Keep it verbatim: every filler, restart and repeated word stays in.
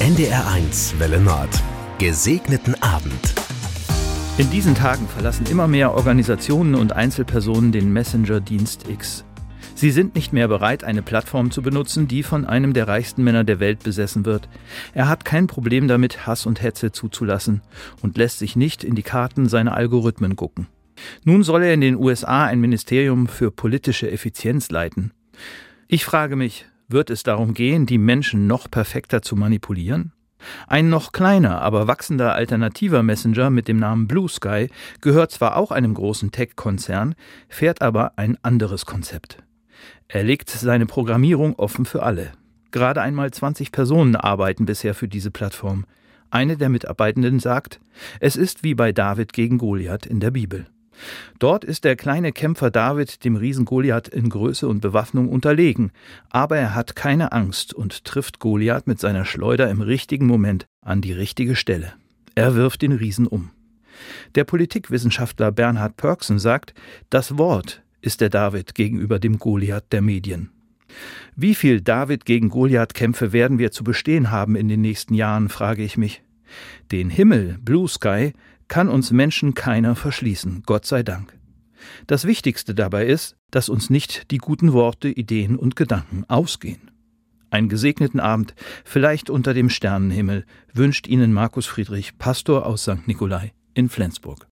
N D R eins Welle Nord. Gesegneten Abend. In diesen Tagen verlassen immer mehr Organisationen und Einzelpersonen den Messenger-Dienst X. Sie sind nicht mehr bereit, eine Plattform zu benutzen, die von einem der reichsten Männer der Welt besessen wird. Er hat kein Problem damit, Hass und Hetze zuzulassen und lässt sich nicht in die Karten seiner Algorithmen gucken. Nun soll er in den U S A ein Ministerium für politische Effizienz leiten. Ich frage mich, wird es darum gehen, die Menschen noch perfekter zu manipulieren? Ein noch kleiner, aber wachsender alternativer Messenger mit dem Namen Blue Sky gehört zwar auch einem großen Tech-Konzern, fährt aber ein anderes Konzept. Er legt seine Programmierung offen für alle. Gerade einmal zwanzig Personen arbeiten bisher für diese Plattform. Eine der Mitarbeitenden sagt, es ist wie bei David gegen Goliath in der Bibel. Dort ist der kleine Kämpfer David dem Riesen Goliath in Größe und Bewaffnung unterlegen, aber er hat keine Angst und trifft Goliath mit seiner Schleuder im richtigen Moment an die richtige Stelle. Er wirft den Riesen um. Der Politikwissenschaftler Bernhard Pörksen sagt, das Wort ist der David gegenüber dem Goliath der Medien. Wie viel David gegen Goliath-Kämpfe werden wir zu bestehen haben in den nächsten Jahren, frage ich mich. Den Himmel, Blue Sky, kann uns Menschen keiner verschließen, Gott sei Dank. Das Wichtigste dabei ist, dass uns nicht die guten Worte, Ideen und Gedanken ausgehen. Einen gesegneten Abend, vielleicht unter dem Sternenhimmel, wünscht Ihnen Markus Friedrich, Pastor aus Sankt Nikolai in Flensburg.